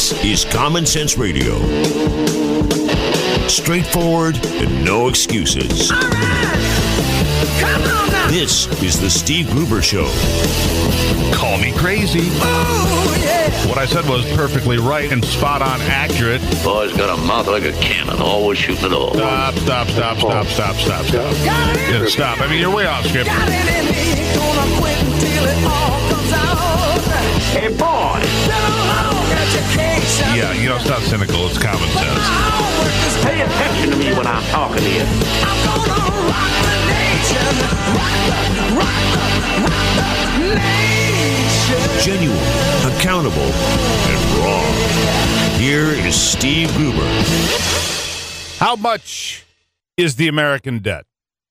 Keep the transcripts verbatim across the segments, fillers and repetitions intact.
This is Common Sense Radio. Straightforward and no excuses. All right. Come on now. This is the Steve Gruber Show. Call me crazy. Oh, yeah. What I said was perfectly right and spot on accurate. Boy's got a mouth like a cannon, always shooting at all. Stop, stop, stop, stop, stop, stop, stop. Yeah, stop. I mean, you're way off script. Got it in me. Gonna quit until it all comes out. Hey, boy! Been a long education. Yeah, you know, it's not cynical. It's common sense. Pay attention to me when I'm talking to you. I'm gonna rock the nation. Rock the, rock the, rock the nation. Genuine, accountable, and raw. Here is Steve Gruber. How much is the American debt?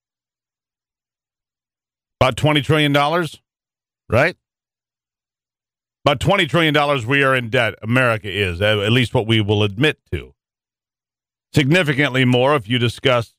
About twenty trillion dollars, right? About twenty trillion dollars we are in debt, America is, at least what we will admit to. Significantly more if you discuss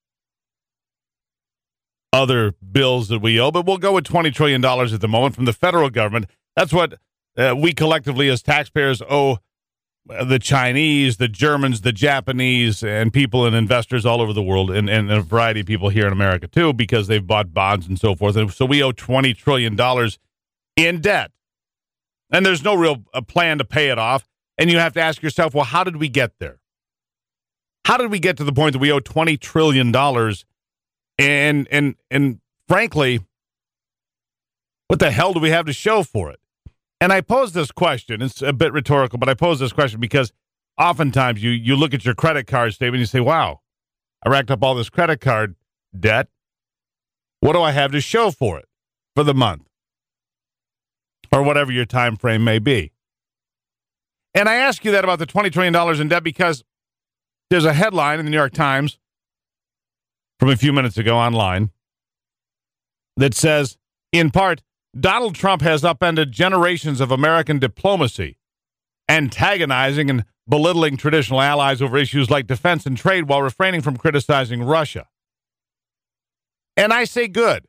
other bills that we owe, but we'll go with twenty trillion dollars at the moment from the federal government. That's what uh, we collectively as taxpayers owe the Chinese, the Germans, the Japanese, and people and investors all over the world, and, and a variety of people here in America, too, because they've bought bonds and so forth. And so we owe twenty trillion dollars in debt. And there's no real uh, plan to pay it off. And you have to ask yourself, well, how did we get there? How did we get to the point that we owe twenty trillion dollars? And, and, and frankly, what the hell do we have to show for it? And I pose this question. It's a bit rhetorical, but I pose this question because oftentimes you, you look at your credit card statement and you say, wow, I racked up all this credit card debt. What do I have to show for it for the month? Or whatever your time frame may be. And I ask you that about the twenty trillion dollars in debt because there's a headline in the New York Times from a few minutes ago online that says, in part, Donald Trump has upended generations of American diplomacy, antagonizing and belittling traditional allies over issues like defense and trade while refraining from criticizing Russia. And I say good.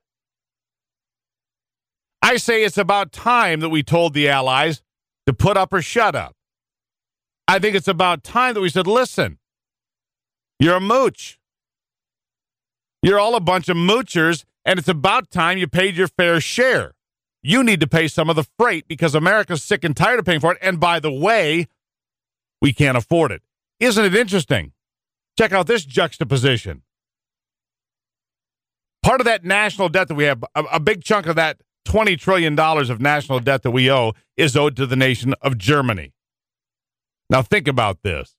I say it's about time that we told the allies to put up or shut up. I think it's about time that we said, listen, you're a mooch. You're all a bunch of moochers, and it's about time you paid your fair share. You need to pay some of the freight because America's sick and tired of paying for it. And by the way, we can't afford it. Isn't it interesting? Check out this juxtaposition. Part of that national debt that we have, a, a big chunk of that twenty trillion dollars of national debt that we owe is owed to the nation of Germany. Now think about this.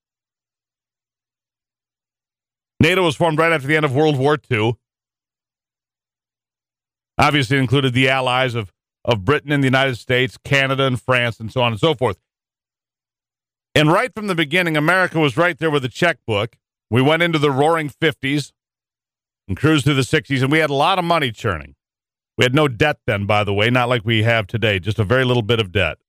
NATO was formed right after the end of World War Two. Obviously it included the allies of, of Britain and the United States, Canada and France, and so on and so forth. And right from the beginning, America was right there with the checkbook. We went into the roaring fifties and cruised through the sixties, and we had a lot of money churning. We had no debt then, by the way, not like we have today, just a very little bit of debt.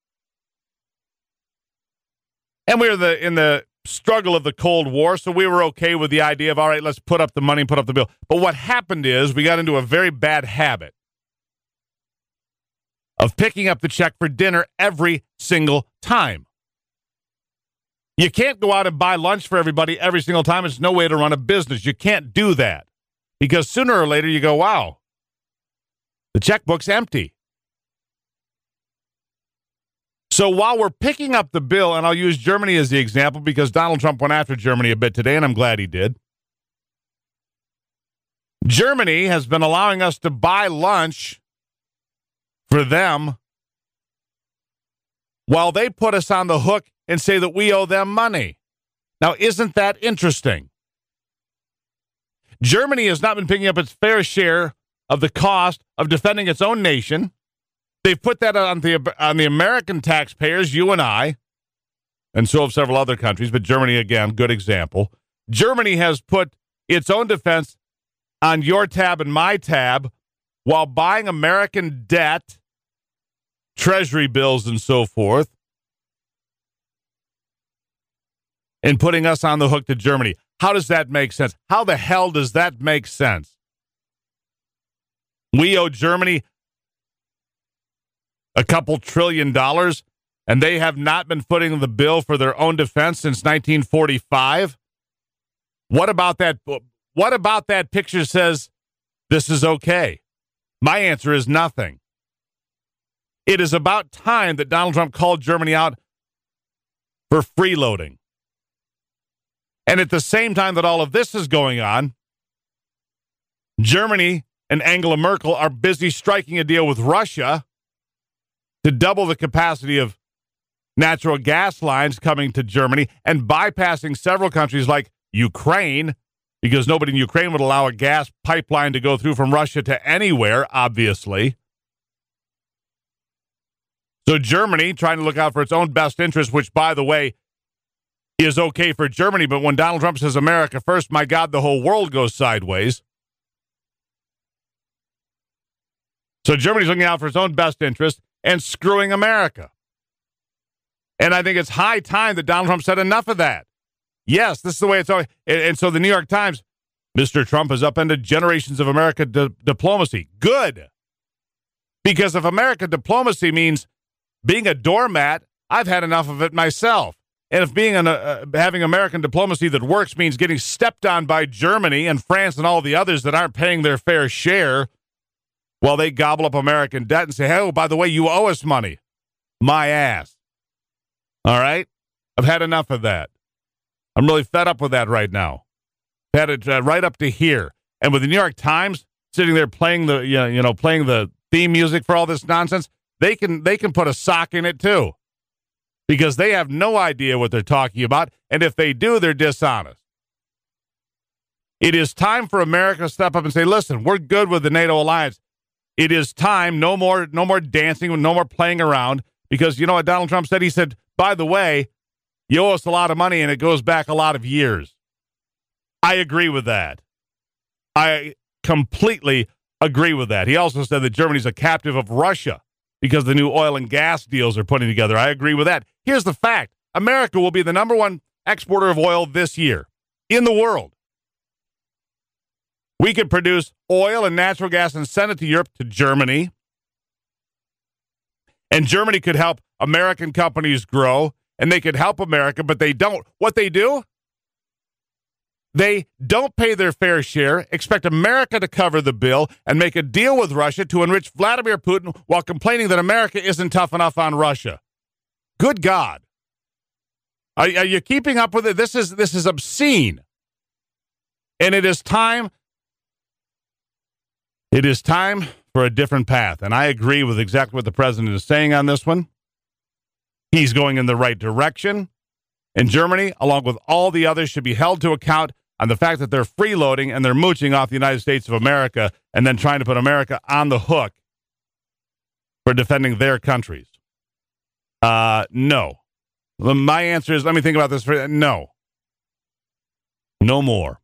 And we were the, in the struggle of the Cold War, so we were okay with the idea of, all right, let's put up the money and put up the bill. But what happened is we got into a very bad habit of picking up the check for dinner every single time. You can't go out and buy lunch for everybody every single time. It's no way to run a business. You can't do that because sooner or later you go, wow, the checkbook's empty. So while we're picking up the bill, and I'll use Germany as the example because Donald Trump went after Germany a bit today, and I'm glad he did. Germany has been allowing us to buy lunch for them while they put us on the hook and say that we owe them money. Now, isn't that interesting? Germany has not been picking up its fair share of the cost of defending its own nation. They've put that on the on the American taxpayers, you and I, and so have several other countries, but Germany, again, good example. Germany has put its own defense on your tab and my tab while buying American debt, treasury bills, and so forth, and putting us on the hook to Germany. How does that make sense? How the hell does that make sense? We owe Germany a couple trillion dollars, and they have not been footing the bill for their own defense since nineteen forty-five? What about that? What about that picture says this is okay? My answer is nothing. It is about time that Donald Trump called Germany out for freeloading. And at the same time that all of this is going on, Germany and Angela Merkel are busy striking a deal with Russia to double the capacity of natural gas lines coming to Germany and bypassing several countries like Ukraine, because nobody in Ukraine would allow a gas pipeline to go through from Russia to anywhere, obviously. So Germany, trying to look out for its own best interest, which, by the way, is okay for Germany, but when Donald Trump says America first, my God, the whole world goes sideways. So Germany's looking out for its own best interest and screwing America. And I think it's high time that Donald Trump said enough of that. Yes, this is the way it's always. And, and so the New York Times, Mister Trump has upended generations of American di- diplomacy. Good. Because if American diplomacy means being a doormat, I've had enough of it myself. And if being an, uh, having American diplomacy that works means getting stepped on by Germany and France and all the others that aren't paying their fair share, while they gobble up American debt and say, hey, oh, by the way, you owe us money. My ass. All right? I've had enough of that. I'm really fed up with that right now. Had it uh, right up to here. And with the New York Times sitting there playing the, you know, you know, playing the theme music for all this nonsense, they can they can put a sock in it too. Because they have no idea what they're talking about. And if they do, they're dishonest. It is time for America to step up and say, listen, we're good with the NATO alliance. It is time. No more, no more dancing, no more playing around. Because you know what Donald Trump said? He said, by the way, you owe us a lot of money and it goes back a lot of years. I agree with that. I completely agree with that. He also said that Germany's a captive of Russia because the new oil and gas deals are putting together. I agree with that. Here's the fact. America will be the number one exporter of oil this year in the world. We could produce oil and natural gas and send it to Europe, to Germany. And Germany could help American companies grow, and they could help America, but they don't. What they do? They don't pay their fair share, expect America to cover the bill, and make a deal with Russia to enrich Vladimir Putin while complaining that America isn't tough enough on Russia. Good God. Are, are you keeping up with it? This is, this is obscene. And it is time... It is time for a different path, and I agree with exactly what the president is saying on this one. He's going in the right direction, and Germany, along with all the others, should be held to account on the fact that they're freeloading and they're mooching off the United States of America and then trying to put America on the hook for defending their countries. Uh, no. My answer is, let me think about this for no. No more.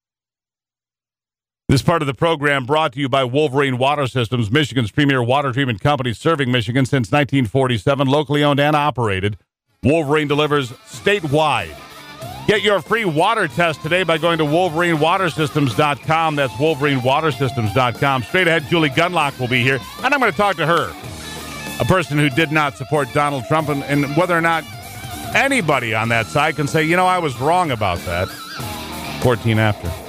This part of the program brought to you by Wolverine Water Systems, Michigan's premier water treatment company, serving Michigan since nineteen forty-seven, locally owned and operated. Wolverine delivers statewide. Get your free water test today by going to Wolverine Water Systems dot com. That's Wolverine Water Systems dot com. Straight ahead, Julie Gunlock will be here, and I'm going to talk to her, a person who did not support Donald Trump, and, and whether or not anybody on that side can say, you know, I was wrong about that. fourteen after.